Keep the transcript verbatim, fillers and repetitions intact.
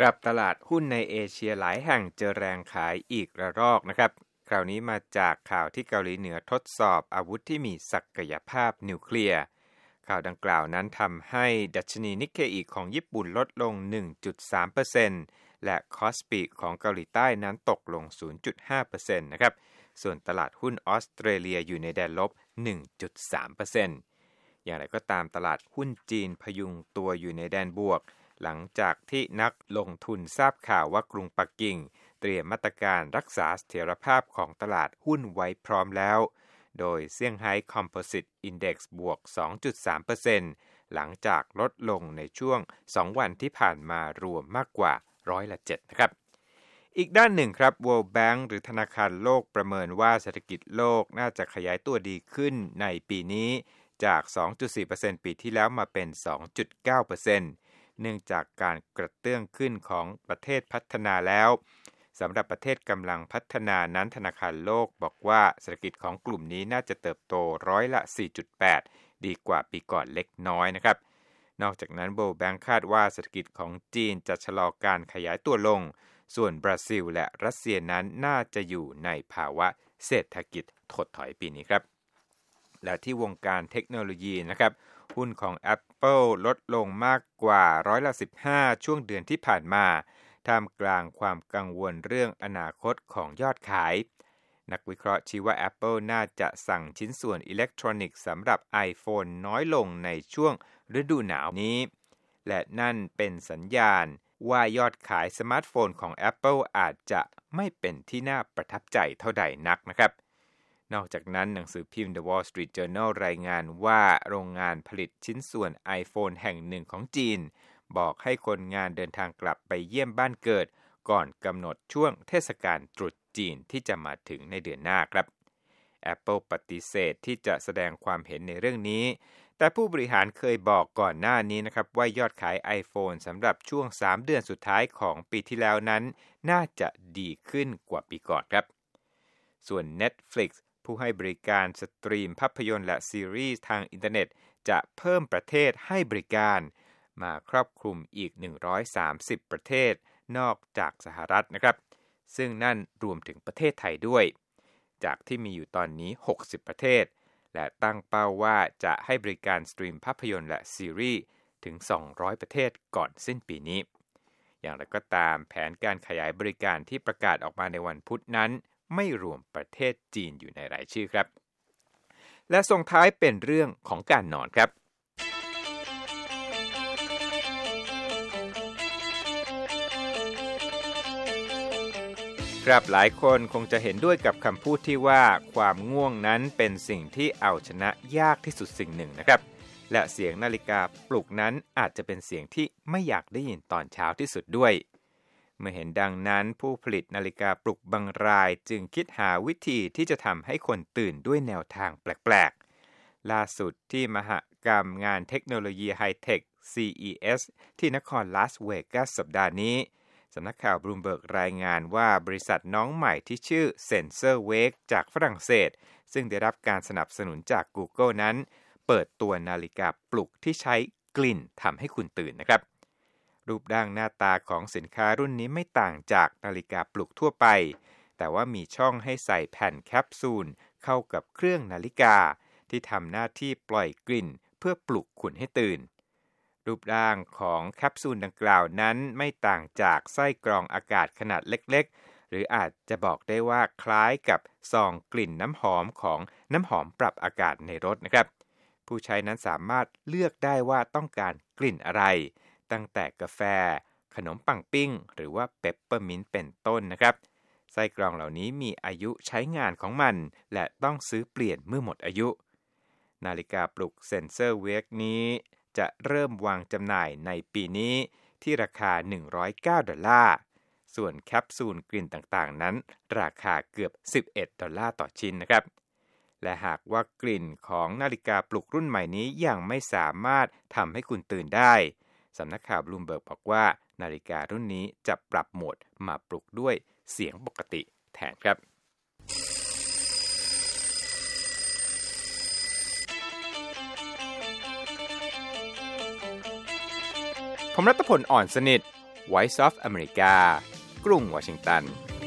ครับตลาดหุ้นในเอเชียหลายแห่งเจอแรงขายอีกระลอกนะครับคราวนี้มาจากข่าวที่เกาหลีเหนือทดสอบอาวุธที่มีศักยภาพนิวเคลียร์ข่าวดังกล่าวนั้นทำให้ดัชนีนิกเกอิของญี่ปุ่นลดลง หนึ่งจุดสามเปอร์เซ็นต์ และคอสปีของเกาหลีใต้นั้นตกลง ศูนย์จุดห้าเปอร์เซ็นต์ นะครับส่วนตลาดหุ้นออสเตรเลียอยู่ในแดนลบ หนึ่งจุดสามเปอร์เซ็นต์ อย่างไรก็ตามตลาดหุ้นจีนพยุงตัวอยู่ในแดนบวกหลังจากที่นักลงทุนทราบข่าวว่ากรุงปักกิ่งเตรียมมาตรการรักษาเสถียรภาพของตลาดหุ้นไว้พร้อมแล้วโดยเซี่ยงไฮ้คอมโพสิตอินเด็กซ์บวก สองจุดสามเปอร์เซ็นต์ หลังจากลดลงในช่วงสองวันที่ผ่านมารวมมากกว่าร้อยละเจ็ดนะครับอีกด้านหนึ่งครับ World Bank หรือธนาคารโลกประเมินว่าเศรษฐกิจโลกน่าจะขยายตัวดีขึ้นในปีนี้จาก สองจุดสี่เปอร์เซ็นต์ ปีที่แล้วมาเป็น สองจุดเก้าเปอร์เซ็นต์ เนื่องจากการกระเตื้องขึ้นของประเทศพัฒนาแล้วสำหรับประเทศกำลังพัฒนานั้นธนาคารโลกบอกว่าเศรษฐกิจของกลุ่มนี้น่าจะเติบโตร้อยละ สี่จุดแปด ดีกว่าปีก่อนเล็กน้อยนะครับนอกจากนั้น World Bank คาดว่าเศรษฐกิจของจีนจะชะลอการขยายตัวลงส่วนบราซิลและรัสเซียนั้นน่าจะอยู่ในภาวะเศรษฐกิจถดถอยปีนี้ครับและที่วงการเทคโนโลยีนะครับหุ้นของ Apple ลดลงมากกว่าร้อยละสิบห้าช่วงเดือนที่ผ่านมาท่ามกลางความกังวลเรื่องอนาคตของยอดขายนักวิเคราะห์ชี้ว่า Apple น่าจะสั่งชิ้นส่วนอิเล็กทรอนิกส์สำหรับ iPhone น้อยลงในช่วงฤดูหนาวนี้และนั่นเป็นสัญญาณว่ายอดขายสมาร์ทโฟนของ Apple อาจจะไม่เป็นที่น่าประทับใจเท่าใดนักนะครับนอกจากนั้นหนังสือพิมพ์ The Wall Street Journal รายงานว่าโรงงานผลิตชิ้นส่วน iPhone แห่งหนึ่งของจีนบอกให้คนงานเดินทางกลับไปเยี่ยมบ้านเกิดก่อนกำหนดช่วงเทศกาลตรุษจีนที่จะมาถึงในเดือนหน้าครับ Apple ปฏิเสธที่จะแสดงความเห็นในเรื่องนี้แต่ผู้บริหารเคยบอกก่อนหน้านี้นะครับว่ายอดขาย iPhone สำหรับช่วงสามเดือนสุดท้ายของปีที่แล้วนั้นน่าจะดีขึ้นกว่าปีก่อนครับส่วน Netflix ผู้ให้บริการสตรีมภาพยนตร์และซีรีส์ทางอินเทอร์เน็ตจะเพิ่มประเทศให้บริการมาครอบคลุมอีกหนึ่งร้อยสามสิบประเทศนอกจากสหรัฐนะครับซึ่งนั่นรวมถึงประเทศไทยด้วยจากที่มีอยู่ตอนนี้หกสิบประเทศและตั้งเป้าว่าจะให้บริการสตรีมภาพยนตร์และซีรีส์ถึงสองร้อยประเทศก่อนสิ้นปีนี้อย่างไรก็ตามแผนการขยายบริการที่ประกาศออกมาในวันพุธนั้นไม่รวมประเทศจีนอยู่ในรายชื่อครับและส่งท้ายเป็นเรื่องของการนอนครับครับหลายคนคงจะเห็นด้วยกับคำพูดที่ว่าความง่วงนั้นเป็นสิ่งที่เอาชนะยากที่สุดสิ่งหนึ่งนะครับและเสียงนาฬิกาปลุกนั้นอาจจะเป็นเสียงที่ไม่อยากได้ยินตอนเช้าที่สุดด้วยเมื่อเห็นดังนั้นผู้ผลิตนาฬิกาปลุกบางรายจึงคิดหาวิธีที่จะทำให้คนตื่นด้วยแนวทางแปลกๆล่าสุดที่มหกรรมงานเทคโนโลยีไฮเทค ซี อี เอส ที่นครลาสเวกัสสัปดาห์นี้สำนักข่าวบลูมเบิร์กรายงานว่าบริษัทน้องใหม่ที่ชื่อ SensorWake จากฝรั่งเศสซึ่งได้รับการสนับสนุนจาก Google นั้นเปิดตัวนาฬิกาปลุกที่ใช้กลิ่นทำให้คุณตื่นนะครับรูปร่างหน้าตาของสินค้ารุ่นนี้ไม่ต่างจากนาฬิกาปลุกทั่วไปแต่ว่ามีช่องให้ใส่แผ่นแคปซูลเข้ากับเครื่องนาฬิกาที่ทำหน้าที่ปล่อยกลิ่นเพื่อปลุกคุณให้ตื่นรูปร่างของแคปซูลดังกล่าวนั้นไม่ต่างจากไส้กรองอากาศขนาดเล็กๆหรืออาจจะบอกได้ว่าคล้ายกับซองกลิ่นน้ำหอมของน้ำหอมปรับอากาศในรถนะครับผู้ใช้นั้นสามารถเลือกได้ว่าต้องการกลิ่นอะไรตั้งแต่กาแฟขนมปังปิ้งหรือว่าเปปเปอร์มินต์เป็นต้นนะครับไส้กรองเหล่านี้มีอายุใช้งานของมันและต้องซื้อเปลี่ยนเมื่อหมดอายุนาฬิกาปลุก SensorWake นี้จะเริ่มวางจำหน่ายในปีนี้ที่ราคาหนึ่งร้อยเก้าดอลลาร์ส่วนแคปซูลกลิ่นต่างๆนั้นราคาเกือบสิบเอ็ดดอลลาร์ต่อชิ้นนะครับและหากว่ากลิ่นของนาฬิกาปลุกรุ่นใหม่นี้ยังไม่สามารถทำให้คุณตื่นได้สำนักข่าวบลูมเบิร์กบอกว่านาฬิการุ่นนี้จะปรับโหมดมาปลุกด้วยเสียงปกติแทนครับผมรัตพล อ่อนสนิท Voice of America กรุงวอชิงตัน